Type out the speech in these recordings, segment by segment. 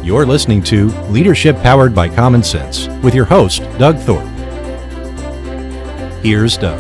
You're listening to Leadership Powered by Common Sense with your host, Doug Thorpe. Here's Doug.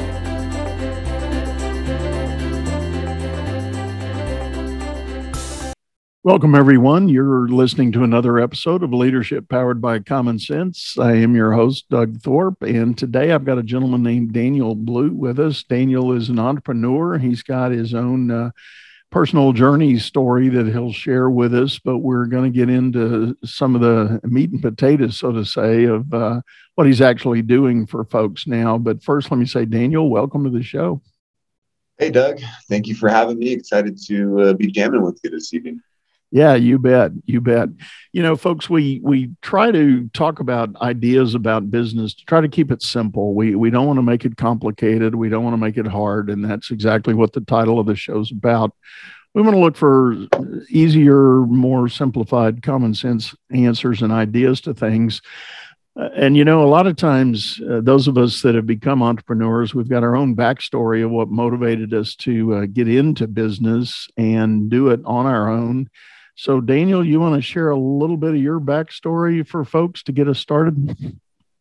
Welcome, everyone. You're listening to another episode of Leadership Powered by Common Sense. I am your host, Doug Thorpe, and today I've got a gentleman named Daniel Blute with us. Daniel is an entrepreneur. He's got his own personal journey story that he'll share with us, but we're going to get into some of the meat and potatoes, so to say, of what he's actually doing for folks now. But first, let me say, Daniel, welcome to the show. Hey, Doug. Thank you for having me. Excited to be jamming with you this evening. Yeah, you bet. You bet. You know, folks, we try to talk about ideas about business to try to keep it simple. We don't want to make it complicated. We don't want to make it hard. And that's exactly what the title of the show's about. We want to look for easier, more simplified, common sense answers and ideas to things. And, you know, a lot of times, those of us that have become entrepreneurs, we've got our own backstory of what motivated us to get into business and do it on our own. So, Daniel, you want to share a little bit of your backstory for folks to get us started?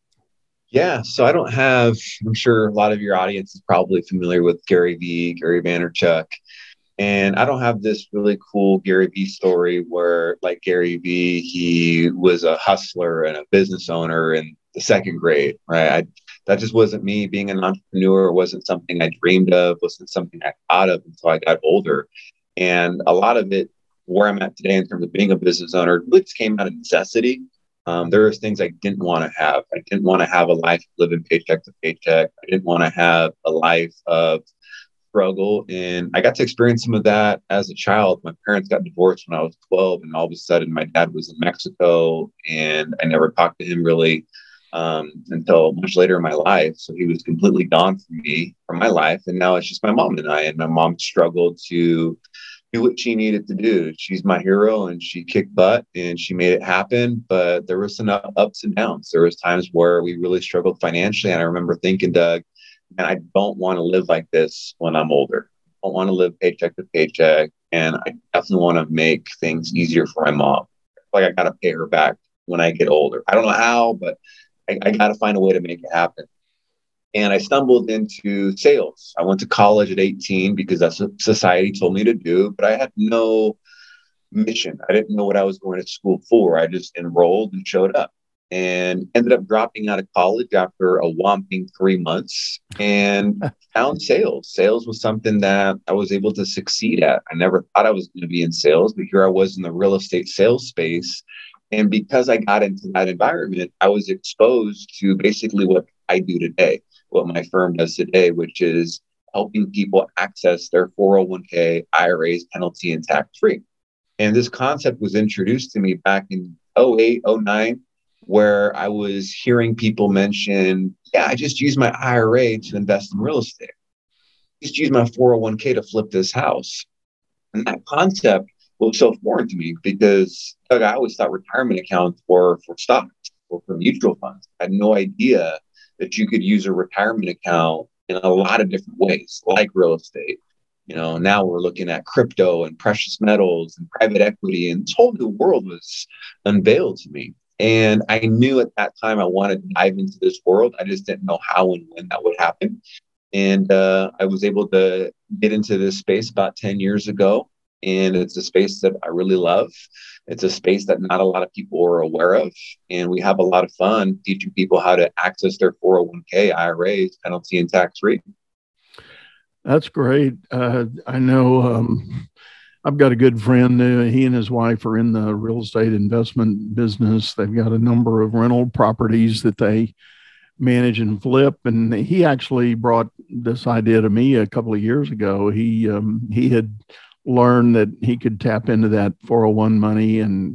Yeah, so I'm sure a lot of your audience is probably familiar with Gary Vaynerchuk. And I don't have this really cool Gary Vee story where, like Gary Vee, he was a hustler and a business owner in the second grade, right? That just wasn't me. Being an entrepreneur wasn't something I dreamed of, wasn't something I thought of until I got older. And a lot of it, where I'm at today in terms of being a business owner, really just came out of necessity. There was things I didn't want to have. I didn't want to have a life living paycheck to paycheck. I didn't want to have a life of struggle. And I got to experience some of that as a child. My parents got divorced when I was 12, and all of a sudden my dad was in Mexico, and I never talked to him really until much later in my life. So he was completely gone from my life. And now it's just my mom and I, and my mom struggled to do what she needed to do. She's my hero, and she kicked butt and she made it happen. But there was some ups and downs. There was times where we really struggled financially. And I remember thinking, Doug, man, I don't want to live like this when I'm older. I don't want to live paycheck to paycheck. And I definitely want to make things easier for my mom. Like I got to pay her back when I get older. I don't know how, but I got to find a way to make it happen. And I stumbled into sales. I went to college at 18 because that's what society told me to do, but I had no mission. I didn't know what I was going to school for. I just enrolled and showed up and ended up dropping out of college after a whopping 3 months and found sales. Sales was something that I was able to succeed at. I never thought I was going to be in sales, but here I was in the real estate sales space. And because I got into that environment, I was exposed to basically what I do today, what my firm does today, which is helping people access their 401k, IRAs, penalty and tax free. And this concept was introduced to me back in 08, 09, where I was hearing people mention, I just use my IRA to invest in real estate. Just use my 401k to flip this house. And that concept was so foreign to me because, Doug, I always thought retirement accounts were for stocks or for mutual funds. I had no idea that you could use a retirement account in a lot of different ways, like real estate. You know, now we're looking at crypto and precious metals and private equity, and this whole new world was unveiled to me. And I knew at that time I wanted to dive into this world. I just didn't know how and when that would happen. And I was able to get into this space about 10 years ago. And it's a space that I really love. It's a space that not a lot of people are aware of. And we have a lot of fun teaching people how to access their 401k, IRAs, penalty and tax free. That's great. I know I've got a good friend. He and his wife are in the real estate investment business. They've got a number of rental properties that they manage and flip. And he actually brought this idea to me a couple of years ago. He had learned that he could tap into that 401 money and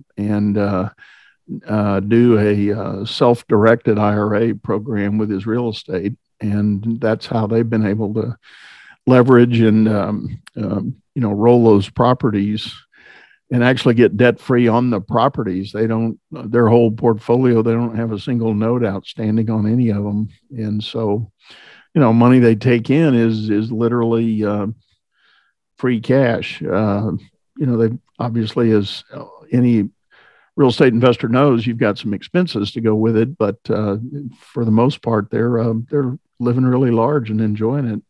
do a self-directed IRA program with his real estate. And that's how they've been able to leverage and, roll those properties and actually get debt free on the properties. Their whole portfolio, they don't have a single note outstanding on any of them. And so, money they take in is literally free cash. They obviously, as any real estate investor knows you've got some expenses to go with it, but for the most part, they're living really large and enjoying it.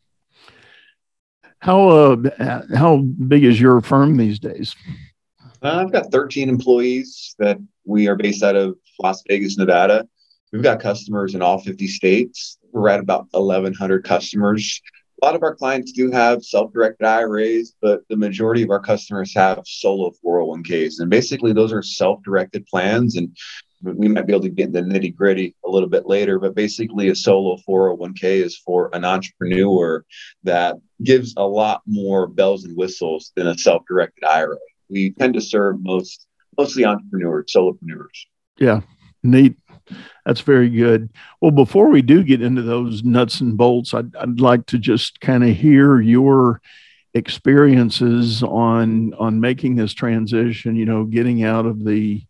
How big is your firm these days? I've got 13 employees that we are based out of Las Vegas, Nevada. We've got customers in all 50 states. We're at about 1,100 customers. A lot of our clients do have self-directed IRAs, but the majority of our customers have solo 401ks. And basically, those are self-directed plans. And we might be able to get into the nitty-gritty a little bit later, but basically a solo 401k is for an entrepreneur that gives a lot more bells and whistles than a self-directed IRA. We tend to serve mostly entrepreneurs, solopreneurs. Yeah, neat. That's very good. Well, before we do get into those nuts and bolts, I'd like to just kind of hear your experiences on making this transition, getting out of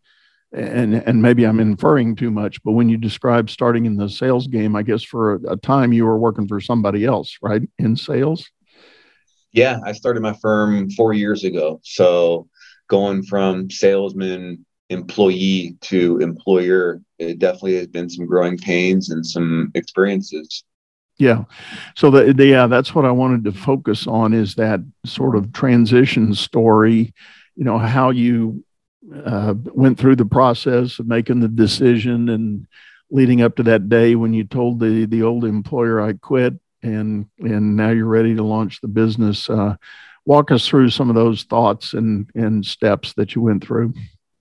and maybe I'm inferring too much, but when you describe starting in the sales game, I guess for a time you were working for somebody else, right? In sales? Yeah, I started my firm 4 years ago. So going from salesman, employee to employer, it definitely has been some growing pains and some experiences. Yeah. So that's what I wanted to focus on, is that sort of transition story, how you went through the process of making the decision and leading up to that day when you told the old employer I quit, and now you're ready to launch the business. Walk us through some of those thoughts and steps that you went through.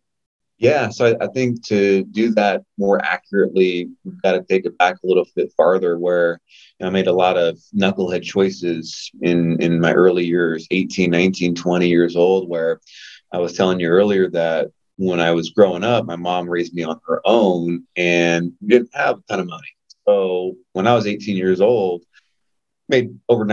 Yeah, so I think to do that more accurately, we've got to take it back a little bit farther, where I made a lot of knucklehead choices in my early years, 18, 19, 20 years old, where I was telling you earlier that when I was growing up, my mom raised me on her own and didn't have a ton of money. So when I was 18 years old, made over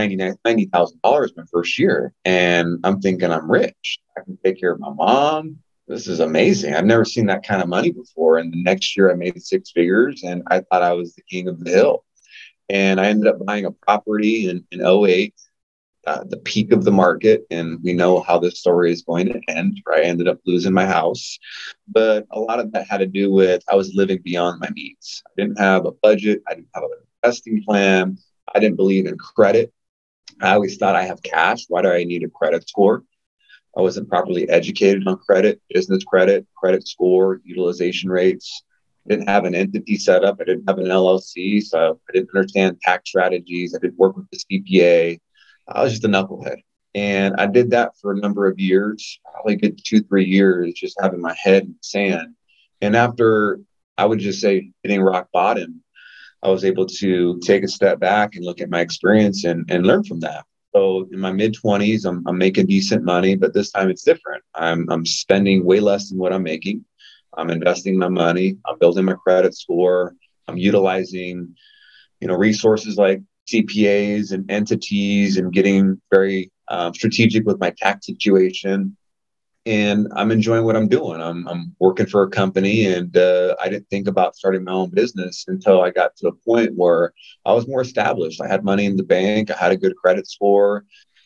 $90,000 my first year. And I'm thinking, I'm rich. I can take care of my mom. This is amazing. I've never seen that kind of money before. And the next year I made six figures and I thought I was the king of the hill. And I ended up buying a property in 2008, the peak of the market. And we know how this story is going to end, right? I ended up losing my house. But a lot of that had to do with I was living beyond my means. I didn't have a budget. I didn't have an investing plan. I didn't believe in credit. I always thought I have cash. Why do I need a credit score? I wasn't properly educated on credit, business credit, credit score, utilization rates. I didn't have an entity set up. I didn't have an LLC. So I didn't understand tax strategies. I didn't work with the CPA. I was just a knucklehead. And I did that for a number of years, probably a good 2-3 years, just having my head in the sand. And after, I would just say, hitting rock bottom, I was able to take a step back and look at my experience and learn from that. So in my mid-20s, I'm making decent money, but this time it's different. I'm spending way less than what I'm making. I'm investing my money. I'm building my credit score. I'm utilizing, resources like CPAs and entities and getting very strategic with my tax situation. And I'm enjoying what I'm doing. I'm working for a company, and I didn't think about starting my own business until I got to a point where I was more established. I had money in the bank. I had a good credit score.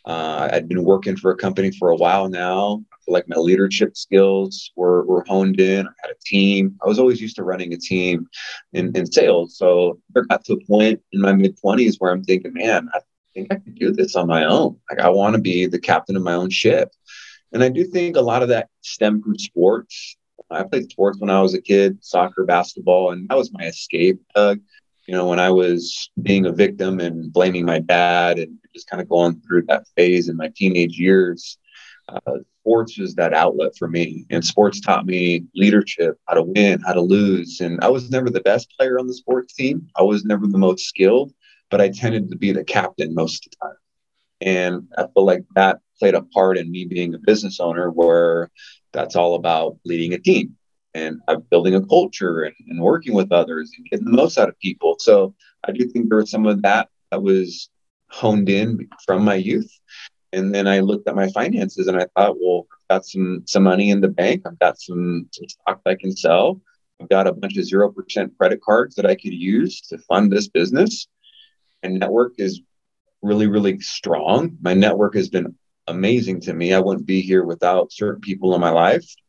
I'd been working for a company for a while now. I feel like my leadership skills were honed in. I had a team. I was always used to running a team in sales. So I got to a point in my mid-20s where I'm thinking, man, I think I can do this on my own. Like, I want to be the captain of my own ship. And I do think a lot of that stemmed from sports. I played sports when I was a kid, soccer, basketball, and that was my escape, Doug. When I was being a victim and blaming my dad and just kind of going through that phase in my teenage years, sports was that outlet for me. And sports taught me leadership, how to win, how to lose. And I was never the best player on the sports team. I was never the most skilled, but I tended to be the captain most of the time. And I feel like that played a part in me being a business owner, where that's all about leading a team and building a culture and working with others and getting the most out of people. So I do think there was some of that was honed in from my youth. And then I looked at my finances and I thought, well, I've got some money in the bank. I've got some stock that I can sell. I've got a bunch of 0% credit cards that I could use to fund this business. And network is really, really strong. My network has been amazing to me. I wouldn't be here without certain people in my life.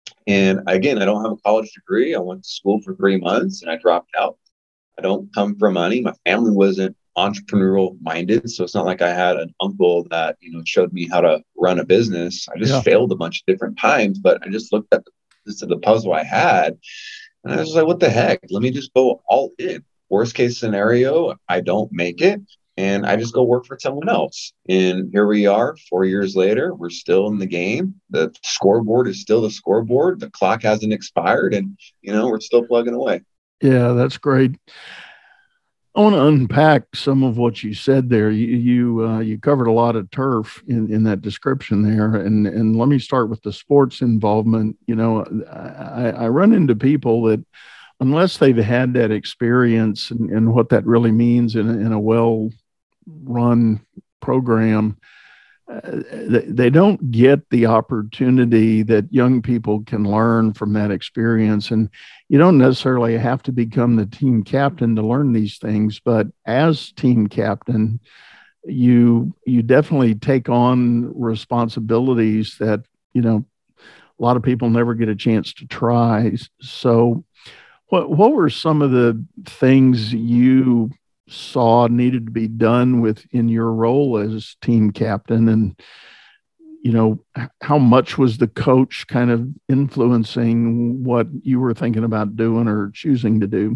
And again, I don't have a college degree. I went to school for 3 months and I dropped out. I don't come from money. My family wasn't entrepreneurial minded. So it's not like I had an uncle that, showed me how to run a business. I just Yeah. failed a bunch of different times, but I just looked at the puzzle I had and I was like, what the heck? Let me just go all in. Worst case scenario, I don't make it and I just go work for someone else. And here we are 4 years later. We're still in the game. The scoreboard is still the scoreboard. The clock hasn't expired and, we're still plugging away. Yeah, that's great. I want to unpack some of what you said there. You covered a lot of turf in that description there, and let me start with the sports involvement. I run into people that unless they've had that experience and what that really means in a well run program, they don't get the opportunity that young people can learn from that experience. And you don't necessarily have to become the team captain to learn these things, but as team captain, you definitely take on responsibilities that, a lot of people never get a chance to try. So what were some of the things you saw needed to be done within your role as team captain? And, how much was the coach kind of influencing what you were thinking about doing or choosing to do?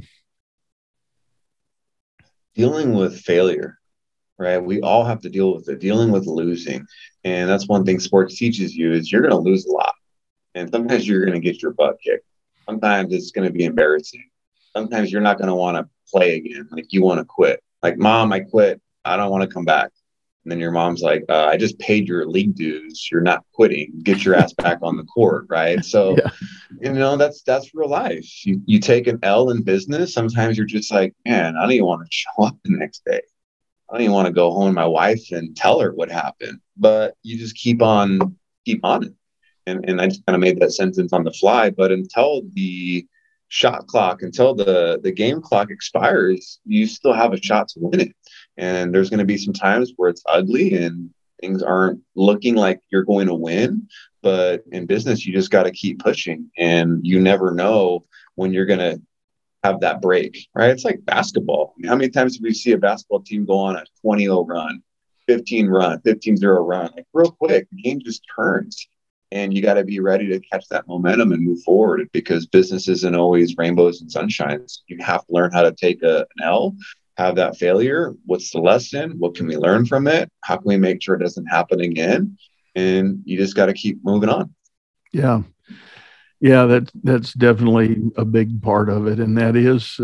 Dealing with failure, right? We all have to deal with it, dealing with losing. And that's one thing sports teaches you is you're going to lose a lot. And sometimes you're going to get your butt kicked. Sometimes it's going to be embarrassing. Sometimes you're not going to want to play again. Like you want to quit. Like, Mom, I quit. I don't want to come back. And then your mom's like, I just paid your league dues. You're not quitting. Get your ass back on the court, right? So, Yeah. that's real life. You take an L in business. Sometimes you're just like, man, I don't even want to show up the next day. I don't even want to go home to my wife and tell her what happened. But you just keep on it. And I just kind of made that sentence on the fly. But until the shot clock, until the game clock expires, you still have a shot to win it. And there's going to be some times where it's ugly and things aren't looking like you're going to win. But in business, you just got to keep pushing. And you never know when you're going to have that break, right? It's like basketball. I mean, how many times do we see a basketball team go on a 20-0 run, 15-0 run? Like real quick, the game just turns. And you got to be ready to catch that momentum and move forward because business isn't always rainbows and sunshines. You have to learn how to take an L, have that failure. What's the lesson? What can we learn from it? How can we make sure it doesn't happen again? And you just got to keep moving on. Yeah. Yeah, that's definitely a big part of it. And that is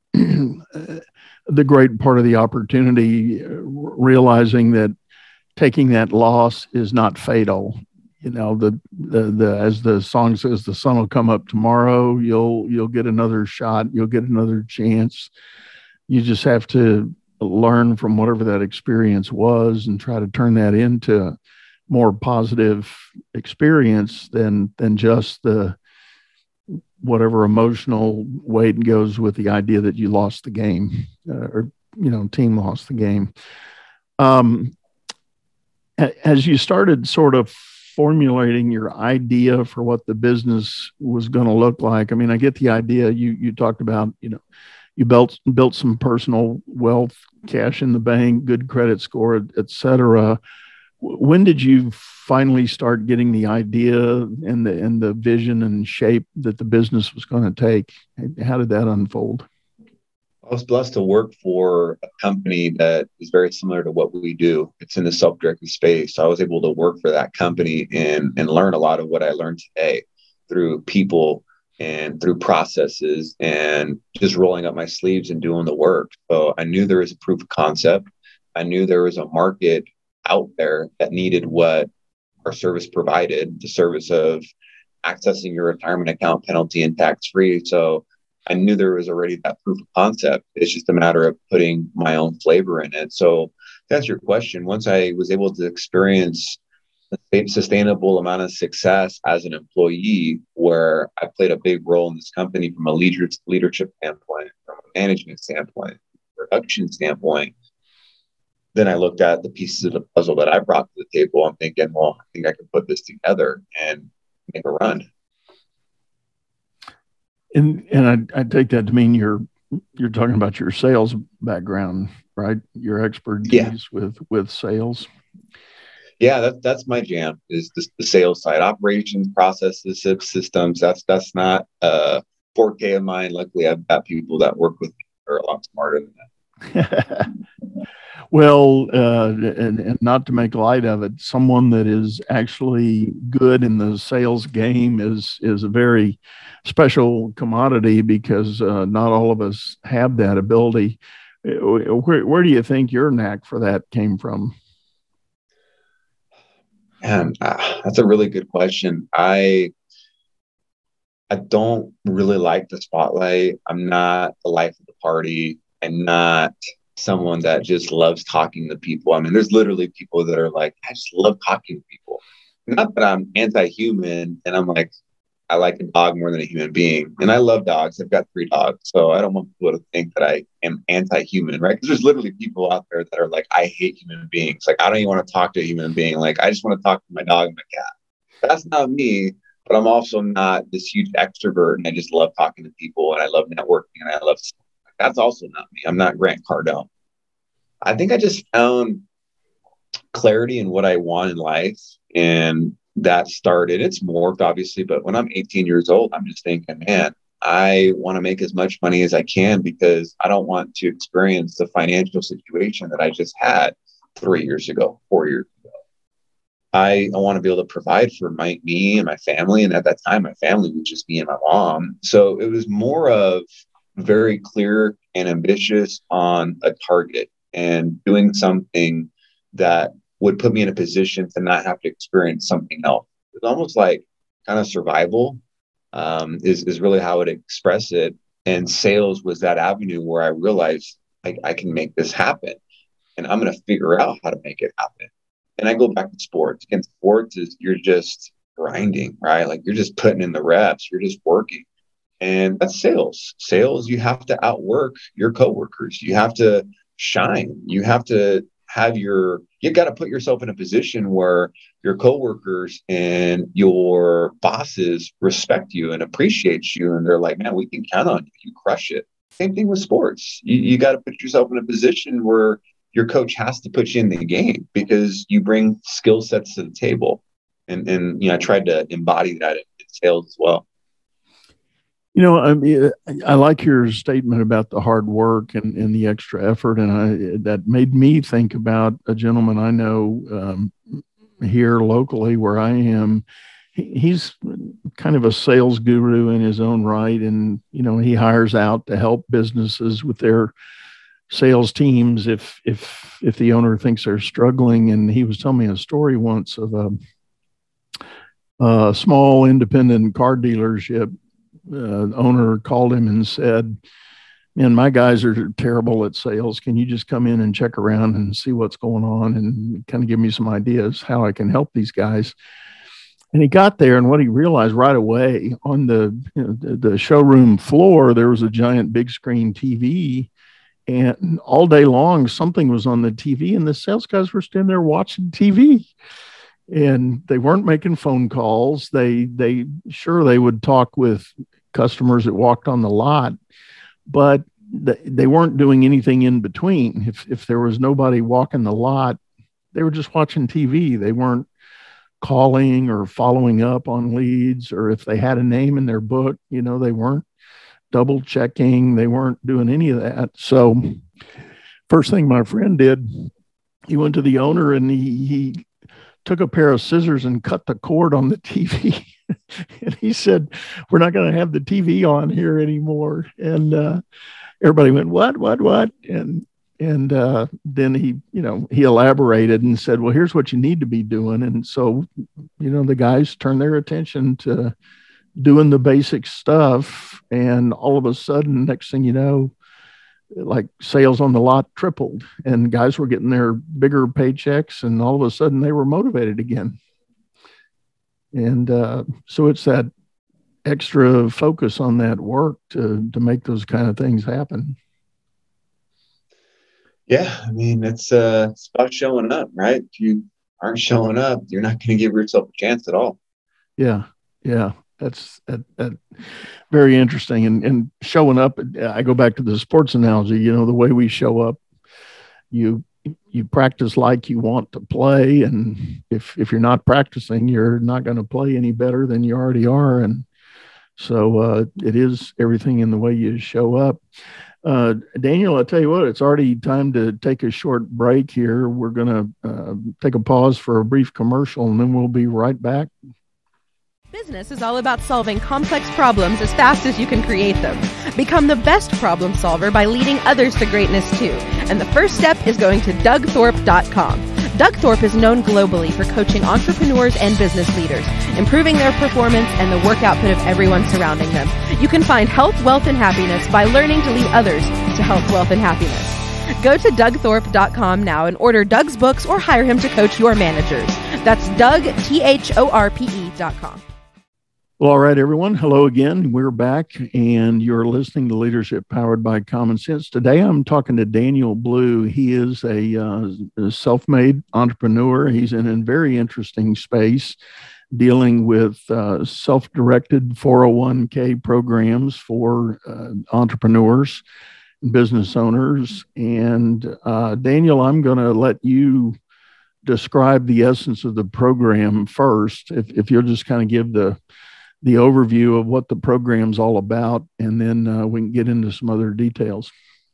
the great part of the opportunity, realizing that taking that loss is not fatal. The as the song says, the sun will come up tomorrow. You'll get another shot. You'll get another chance. You just have to learn from whatever that experience was and try to turn that into a more positive experience than just the whatever emotional weight goes with the idea that you lost the game or team lost the game. As you started sort of formulating your idea for what the business was going to look like, I mean, I get the idea. You talked about, you built some personal wealth, cash in the bank, good credit score, et cetera. When did you finally start getting the idea and the vision and shape that the business was going to take? How did that unfold? I was blessed to work for a company that is very similar to what we do. It's in the self-directed space. So I was able to work for that company and learn a lot of what I learned today through people and through processes and just rolling up my sleeves and doing the work. So I knew there was a proof of concept. I knew there was a market out there that needed what our service provided, the service of accessing your retirement account penalty and tax-free. So I knew there was already that proof of concept. It's just a matter of putting my own flavor in it. So that's your question. Once I was able to experience a sustainable amount of success as an employee, where I played a big role in this company from a leadership standpoint, from a management standpoint, production standpoint, then I looked at the pieces of the puzzle that I brought to the table. I'm thinking, well, I think I can put this together and make a run. And I take that to mean you're talking about your sales background, right? Your Yeah. expertise with sales. Yeah, that's my jam is the sales side, operations, processes, systems. That's not a forte of mine. Luckily, I've got people that work with me who are a lot smarter than Well, and not to make light of it, someone that is actually good in the sales game is a very special commodity because not all of us have that ability. Where do you think your knack for that came from? that. And that's a really good question. I don't really like the spotlight. I'm not the life of the party. I'm not someone that just loves talking to people. I mean, there's literally people that are like, I just love talking to people. Not that I'm anti-human, and I'm like, I like a dog more than a human being. And I love dogs. I've got 3 dogs. So I don't want people to think that I am anti-human, right? Because there's literally people out there that are like, I hate human beings. Like, I don't even want to talk to a human being. Like, I just want to talk to my dog and my cat. That's not me, but I'm also not this huge extrovert. And I just love talking to people and I love networking and I love, that's also not me. I'm not Grant Cardone. I think I just found clarity in what I want in life. And that started, it's morphed obviously, but when I'm 18 years old, I'm just thinking, man, I want to make as much money as I can because I don't want to experience the financial situation that I just had 3 years ago, 4 years ago. I want to be able to provide for me and my family. And at that time, my family was just me and my mom. So it was more of very clear and ambitious on a target and doing something that would put me in a position to not have to experience something else. It's almost like kind of survival is really how I would express it. And sales was that avenue where I realized I can make this happen and I'm going to figure out how to make it happen. And I go back to sports. Again, sports is you're just grinding, right? Like you're just putting in the reps, you're just working. And that's sales. Sales, you have to outwork your coworkers. You have to shine. You have to have you got to put yourself in a position where your coworkers and your bosses respect you and appreciate you. And they're like, man, we can count on you. You crush it. Same thing with sports. You got to put yourself in a position where your coach has to put you in the game because you bring skill sets to the table. And I tried to embody that in sales as well. I mean, I like your statement about the hard work and the extra effort, and that made me think about a gentleman I know here locally where I am. He's kind of a sales guru in his own right, and he hires out to help businesses with their sales teams if the owner thinks they're struggling. And he was telling me a story once of a small independent car dealership. Owner called him and said, man, my guys are terrible at sales. Can you just come in and check around and see what's going on and kind of give me some ideas how I can help these guys? And he got there, and what he realized right away on the showroom floor, there was a giant big screen TV, and all day long something was on the TV, and the sales guys were standing there watching TV. And they weren't making phone calls. They sure they would talk with customers that walked on the lot, but they weren't doing anything in between. If there was nobody walking the lot, they were just watching TV. They weren't calling or following up on leads, or if they had a name in their book, they weren't double checking. They weren't doing any of that. So first thing my friend did, he went to the owner and he took a pair of scissors and cut the cord on the TV. And he said, we're not going to have the TV on here anymore. And everybody went, what? And then he elaborated and said, well, here's what you need to be doing. And so, the guys turned their attention to doing the basic stuff. And all of a sudden, next thing you know, like sales on the lot tripled and guys were getting their bigger paychecks, and all of a sudden they were motivated again. And so it's that extra focus on that work to make those kind of things happen. Yeah, I mean, it's about showing up, right? If you aren't showing up, you're not going to give yourself a chance at all. Yeah. That's very interesting. And showing up, I go back to the sports analogy. The way we show up, you practice like you want to play, and if you're not practicing, you're not going to play any better than you already are. And so it is everything in the way you show up. Daniel, I'll tell you what, it's already time to take a short break here. We're going to take a pause for a brief commercial, and then we'll be right back. Business is all about solving complex problems as fast as you can create them. Become the best problem solver by leading others to greatness too. And the first step is going to DougThorpe.com. Doug Thorpe is known globally for coaching entrepreneurs and business leaders, improving their performance and the work output of everyone surrounding them. You can find health, wealth, and happiness by learning to lead others to health, wealth, and happiness. Go to DougThorpe.com now and order Doug's books or hire him to coach your managers. That's DougThorpe.com. Well, all right, everyone. Hello again. We're back, and you're listening to Leadership Powered by Common Sense. Today, I'm talking to Daniel Blue. He is a self-made entrepreneur. He's in a very interesting space, dealing with self-directed 401k programs for entrepreneurs, business owners. And Daniel, I'm going to let you describe the essence of the program first. If you'll just kind of give the overview of what the program's all about, and then we can get into some other details.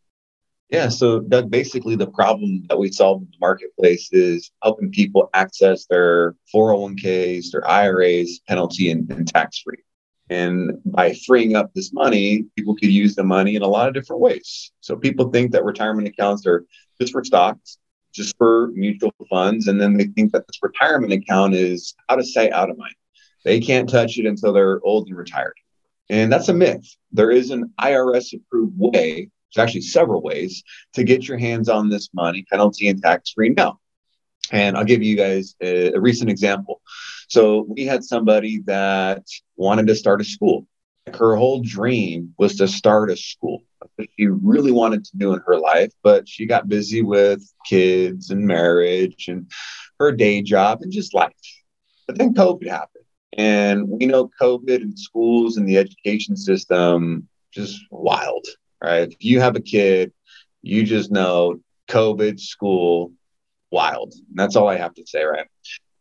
Yeah. So Doug, basically the problem that we solve in the marketplace is helping people access their 401ks, their IRAs, penalty and tax-free. And by freeing up this money, people could use the money in a lot of different ways. So people think that retirement accounts are just for stocks, just for mutual funds. And then they think that this retirement account is out of sight, out of mind. They can't touch it until they're old and retired. And that's a myth. There is an IRS approved way, there's actually several ways, to get your hands on this money, penalty and tax-free now. And I'll give you guys a recent example. So we had somebody that wanted to start a school. Her whole dream was to start a school. That's what she really wanted to do in her life, but she got busy with kids and marriage and her day job and just life. But then COVID happened. And we know COVID and schools and the education system, just wild, right? If you have a kid, you just know COVID, school, wild. And that's all I have to say, right?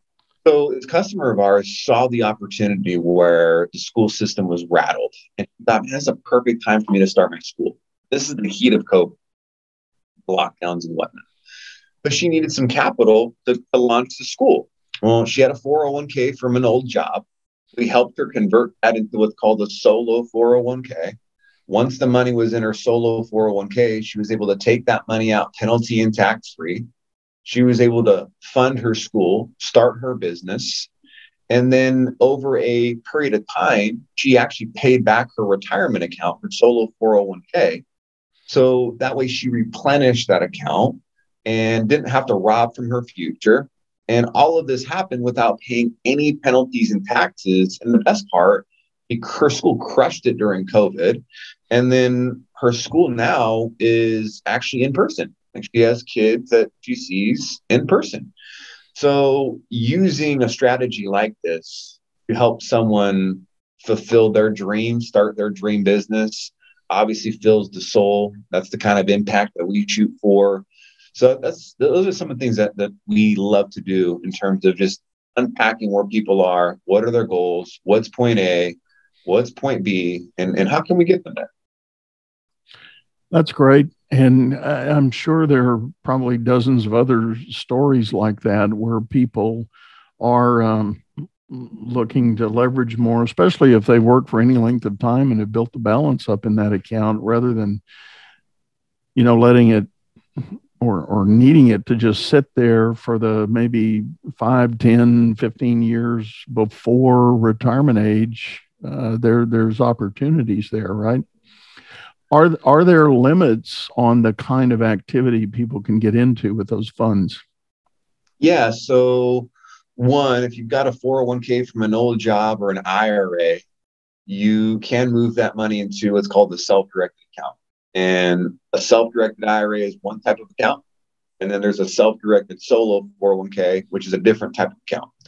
So this customer of ours saw the opportunity where the school system was rattled. And she thought, man, that's a perfect time for me to start my school. This is the heat of COVID, lockdowns and whatnot. But she needed some capital to launch the school. Well, she had a 401k from an old job. We helped her convert that into what's called a solo 401k. Once the money was in her solo 401k, she was able to take that money out penalty and tax-free. She was able to fund her school, start her business. And then over a period of time, she actually paid back her retirement account, her solo 401k. So that way she replenished that account and didn't have to rob from her future. And all of this happened without paying any penalties and taxes. And the best part, her school crushed it during COVID. And then her school now is actually in person. Like, she has kids that she sees in person. So using a strategy like this to help someone fulfill their dream, start their dream business, obviously fills the soul. That's the kind of impact that we shoot for. So those are some of the things that we love to do in terms of just unpacking where people are, what are their goals, what's point A, what's point B, and how can we get them there? That's great. And I'm sure there are probably dozens of other stories like that where people are looking to leverage more, especially if they work for any length of time and have built the balance up in that account rather than, letting it or needing it to just sit there for the maybe 5, 10, 15 years before retirement age. There's opportunities there, right? Are there limits on the kind of activity people can get into with those funds? Yeah. So one, if you've got a 401k from an old job or an IRA, you can move that money into what's called the self-directed account. And a self-directed IRA is one type of account. And then there's a self-directed solo 401k, which is a different type of account.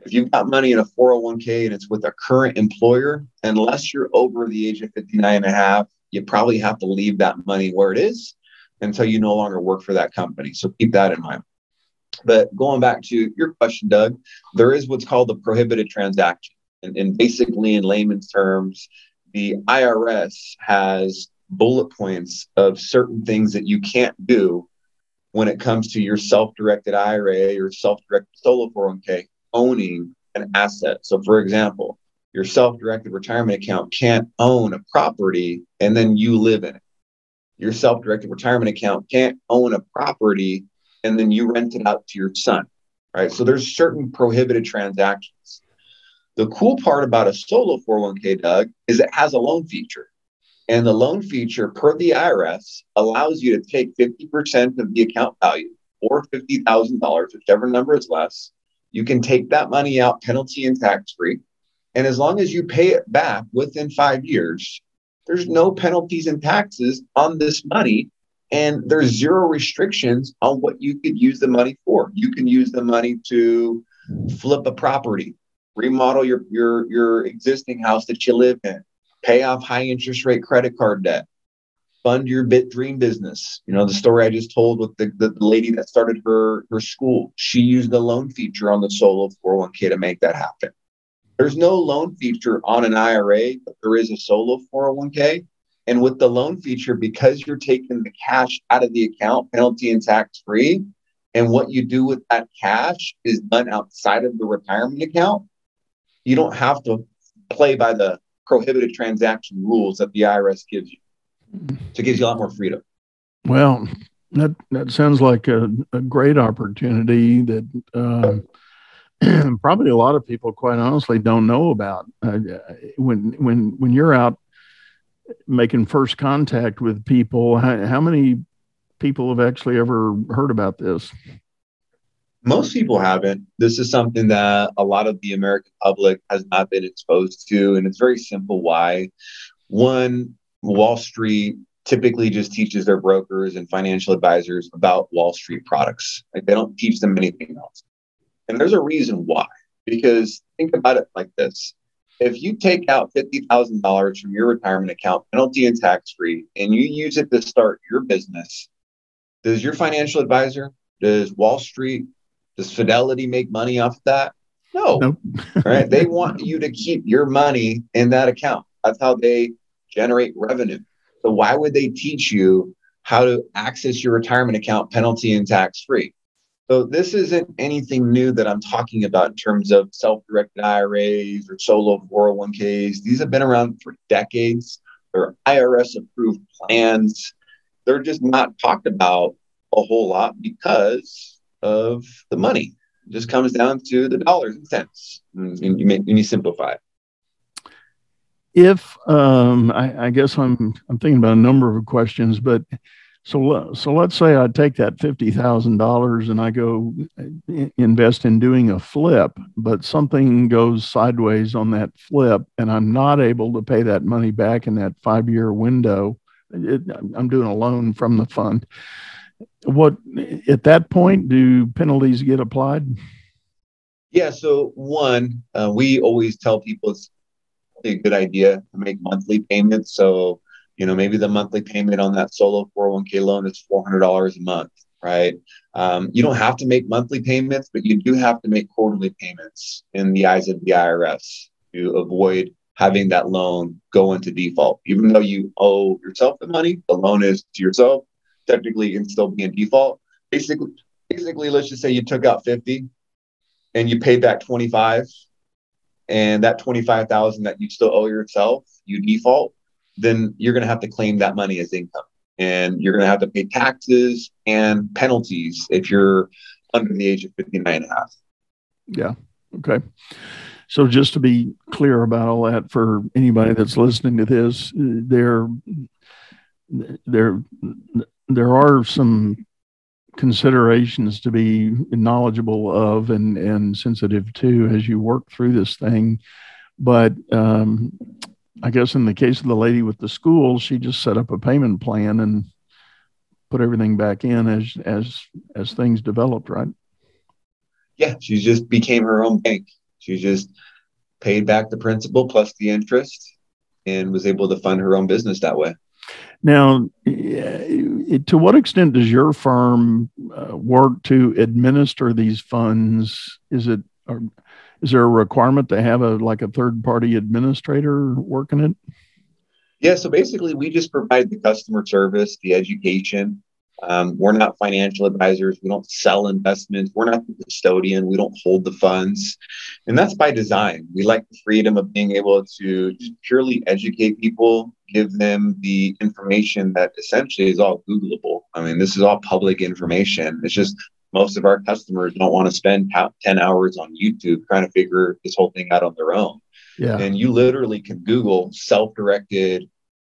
If you've got money in a 401k and it's with a current employer, unless you're over the age of 59 and a half, you probably have to leave that money where it is until you no longer work for that company. So keep that in mind. But going back to your question, Doug, there is what's called the prohibited transaction. And basically, in layman's terms, the IRS has bullet points of certain things that you can't do when it comes to your self-directed IRA or self-directed solo 401k owning an asset. So, for example, your self-directed retirement account can't own a property and then you live in it. Your self-directed retirement account can't own a property and then you rent it out to your son, right? So there's certain prohibited transactions. The cool part about a solo 401k, Doug, is it has a loan feature. And the loan feature per the IRS allows you to take 50% of the account value or $50,000, whichever number is less. You can take that money out penalty and tax free. And as long as you pay it back within 5 years, there's no penalties and taxes on this money. And there's zero restrictions on what you could use the money for. You can use the money to flip a property, remodel your existing house that you live in, pay off high interest rate credit card debt, fund your dream business. You know, the story I just told with the lady that started her school, she used the loan feature on the solo 401k to make that happen. There's no loan feature on an IRA, but there is a solo 401k. And with the loan feature, because you're taking the cash out of the account, penalty and tax free, and what you do with that cash is done outside of the retirement account, you don't have to play by the prohibited transaction rules that the IRS gives you. So it gives you a lot more freedom. Well, that sounds like a great opportunity that probably a lot of people, quite honestly, don't know about. When you're out making first contact with people, how many people have actually ever heard about this? Most people haven't. This is something that a lot of the American public has not been exposed to. And it's very simple why. One, Wall Street typically just teaches their brokers and financial advisors about Wall Street products. Like, they don't teach them anything else. And there's a reason why. Because think about it like this. If you take out $50,000 from your retirement account, penalty and tax free, and you use it to start your business, does your financial advisor, does Wall Street, does Fidelity make money off of that? No. Nope. Right? They want you to keep your money in that account. That's how they generate revenue. So why would they teach you how to access your retirement account penalty and tax free? So this isn't anything new that I'm talking about in terms of self-directed IRAs or solo 401ks. These have been around for decades. They're IRS-approved plans. They're just not talked about a whole lot because of the money. It just comes down to the dollars and cents. And you simplify it. If I guess I'm thinking about a number of questions, but so let's say I take that $50,000 and I go invest in doing a flip, but something goes sideways on that flip and I'm not able to pay that money back in that 5-year window. I'm doing a loan from the fund. What at that point do penalties get applied? Yeah. So one, we always tell people it's a good idea to make monthly payments. So, maybe the monthly payment on that solo 401k loan is $400 a month, right? You don't have to make monthly payments, but you do have to make quarterly payments in the eyes of the IRS to avoid having that loan go into default. Even though you owe yourself the money, the loan is to yourself. Technically, you can still be in default. Basically, let's just say you took out 50 and you paid back 25, and that 25,000 that you still owe yourself, you default, then you're going to have to claim that money as income. And you're going to have to pay taxes and penalties if you're under the age of 59 and a half. Yeah. Okay. So just to be clear about all that for anybody that's listening to this, there are some considerations to be knowledgeable of and sensitive to as you work through this thing. But I guess in the case of the lady with the school, she just set up a payment plan and put everything back in as things developed, right? Yeah, she just became her own bank. She just paid back the principal plus the interest and was able to fund her own business that way. Now, to what extent does your firm work to administer these funds? Is there a requirement to have a third-party administrator working it? Yeah, so basically we just provide the customer service, the education. We're not financial advisors. We don't sell investments. We're not the custodian. We don't hold the funds. And that's by design. We like the freedom of being able to just purely educate people, give them the information that essentially is all Googleable. I mean, this is all public information. It's just most of our customers don't want to spend 10 hours on YouTube trying to figure this whole thing out on their own. Yeah. And you literally can Google self-directed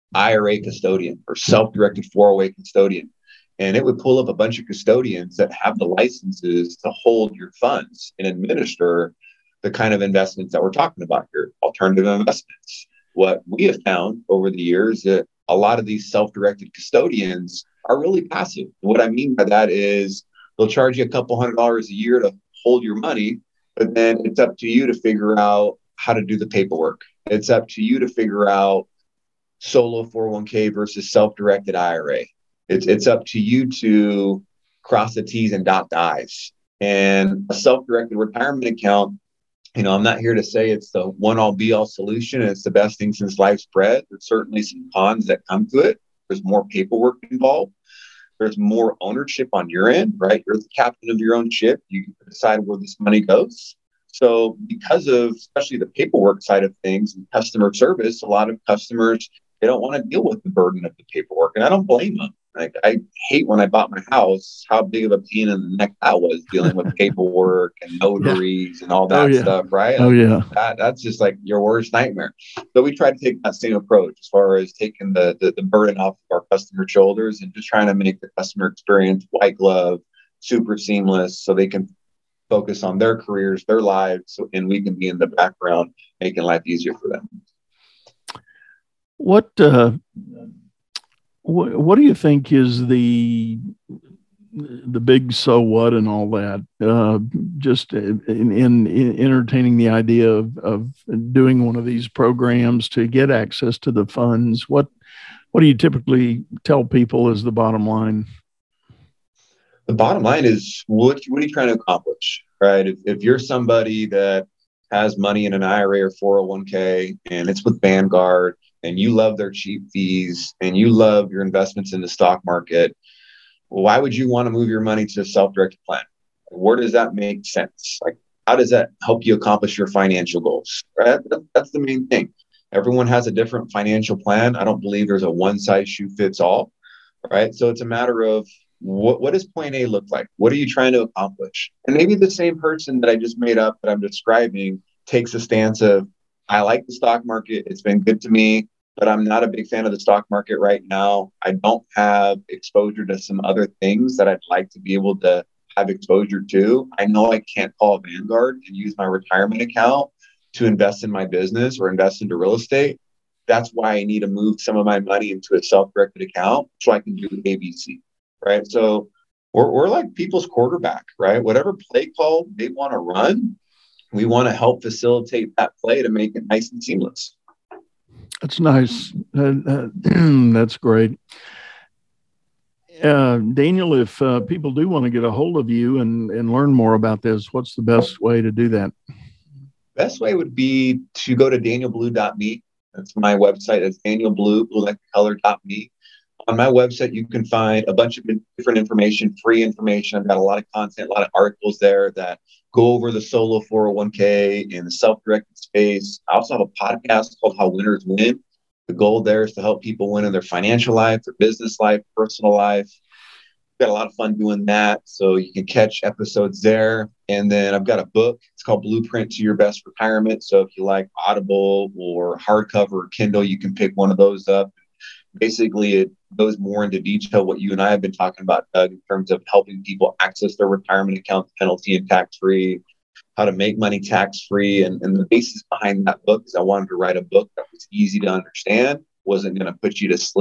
IRA custodian or self-directed 401k custodian. And it would pull up a bunch of custodians that have the licenses to hold your funds and administer the kind of investments that we're talking about here, alternative investments. What we have found over the years that a lot of these self-directed custodians are really passive. What I mean by that is they'll charge you a couple $100 a year to hold your money, but then it's up to you to figure out how to do the paperwork. It's up to you to figure out solo 401k versus self-directed IRA. It's up to you to cross the T's and dot the I's. And a self-directed retirement account, I'm not here to say it's the one-all be-all solution and it's the best thing since sliced bread. There's certainly some cons that come to it. There's more paperwork involved. There's more ownership on your end, right? You're the captain of your own ship. You can decide where this money goes. So because of especially the paperwork side of things and customer service, a lot of customers, they don't want to deal with the burden of the paperwork. And I don't blame them. Like, I hate when I bought my house, how big of a pain in the neck that was dealing with paperwork and notaries and all that stuff, right? That's just like your worst nightmare. So we try to take that same approach as far as taking the burden off of our customer shoulders and just trying to make the customer experience white glove, super seamless, so they can focus on their careers, their lives, and we can be in the background making life easier for them. What do you think is the big so what and all that? Just in entertaining the idea of doing one of these programs to get access to the funds. What do you typically tell people is the bottom line? The bottom line is what are you trying to accomplish, right? If you're somebody that has money in an IRA or 401k and it's with Vanguard, and you love their cheap fees and you love your investments in the stock market, why would you want to move your money to a self-directed plan? Where does that make sense? Like, how does that help you accomplish your financial goals? Right? That's the main thing. Everyone has a different financial plan. I don't believe there's a one size shoe fits all, right? So it's a matter of what does point A look like? What are you trying to accomplish? And maybe the same person that I just made up that I'm describing takes a stance of, I like the stock market. It's been good to me, but I'm not a big fan of the stock market right now. I don't have exposure to some other things that I'd like to be able to have exposure to. I know I can't call Vanguard and use my retirement account to invest in my business or invest into real estate. That's why I need to move some of my money into a self-directed account so I can do ABC, right? So we're like people's quarterback, right? Whatever play call they want to run, we want to help facilitate that play to make it nice and seamless. That's nice. That's great. Daniel, if people do want to get a hold of you and learn more about this, what's the best way to do that? Best way would be to go to danielblue.me. That's my website. That's danielblue.me. On my website, you can find a bunch of different information, free information. I've got a lot of content, a lot of articles there that go over the solo 401k and the self-directed space. I also have a podcast called How Winners Win. The goal there is to help people win in their financial life, their business life, personal life. Got a lot of fun doing that. So you can catch episodes there. And then I've got a book. It's called Blueprint to Your Best Retirement. So if you like Audible or hardcover or Kindle, you can pick one of those up. Basically, it goes more into detail what you and I have been talking about, Doug, in terms of helping people access their retirement account penalty and tax-free, how to make money tax-free. And the basis behind that book is I wanted to write a book that was easy to understand, wasn't going to put you to sleep,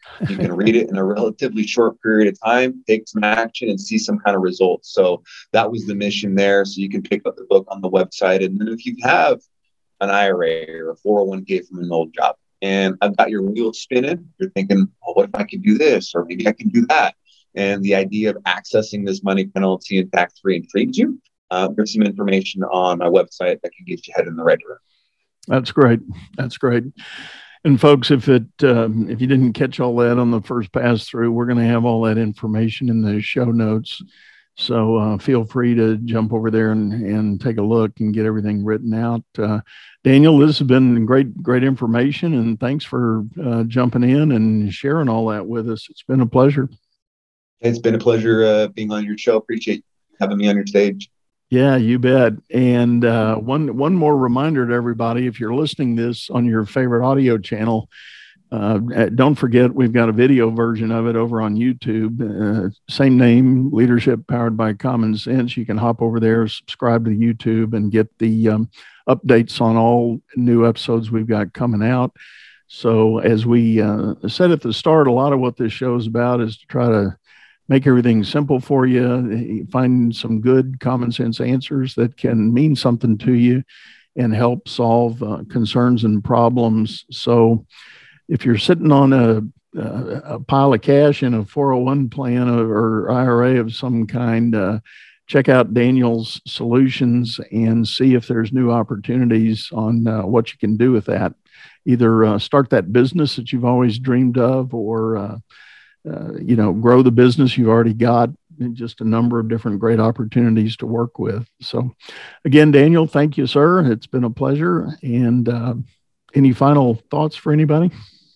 You can read it in a relatively short period of time, take some action, and see some kind of results. So that was the mission there. So you can pick up the book on the website. And then if you have an IRA or a 401k from an old job, and I've got your wheels spinning, you're thinking, well, what if I can do this? Or maybe I can do that. And the idea of accessing this money penalty and tax-free intrigues you. There's some information on my website that can get you headed in the right direction. That's great. That's great. And folks, if you didn't catch all that on the first pass through, we're going to have all that information in the show notes. So feel free to jump over there and take a look and get everything written out. Daniel, this has been great information, and thanks for jumping in and sharing all that with us. It's been a pleasure. It's been a pleasure being on your show. Appreciate you having me on your stage. Yeah, you bet. And one more reminder to everybody, if you're listening this on your favorite audio channel, don't forget we've got a video version of it over on YouTube. Same name, Leadership Powered by Common Sense. You can hop over there, subscribe to YouTube, and get the updates on all new episodes we've got coming out. So as we said at the start, a lot of what this show is about is to try to make everything simple for you, find some good common sense answers that can mean something to you and help solve concerns and problems. So if you're sitting on a pile of cash in a 401 plan or IRA of some kind, check out Daniel's solutions and see if there's new opportunities on what you can do with that. Either start that business that you've always dreamed of, or grow the business you've already got. Just a number of different great opportunities to work with. So again, Daniel, thank you, sir. It's been a pleasure. And any final thoughts for anybody?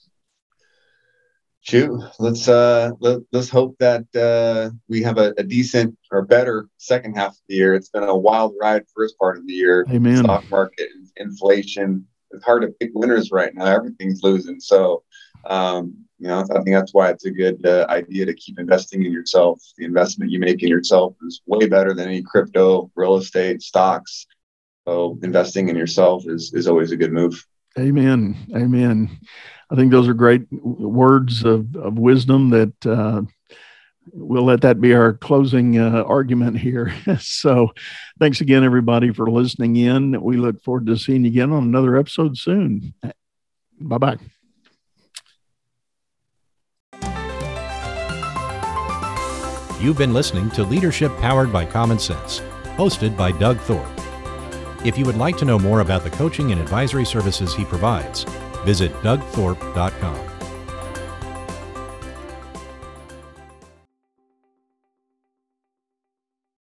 Shoot, let's hope that we have a decent or better second half of the year. It's been a wild ride first part of the year. Amen. Stock market, inflation. It's hard to pick winners right now. Everything's losing. So, I think that's why it's a good idea to keep investing in yourself. The investment you make in yourself is way better than any crypto, real estate, stocks. So investing in yourself is always a good move. Amen. Amen. I think those are great words of wisdom that we'll let that be our closing argument here. So thanks again, everybody, for listening in. We look forward to seeing you again on another episode soon. Bye-bye. You've been listening to Leadership Powered by Common Sense, hosted by Doug Thorpe. If you would like to know more about the coaching and advisory services he provides, visit dougthorpe.com.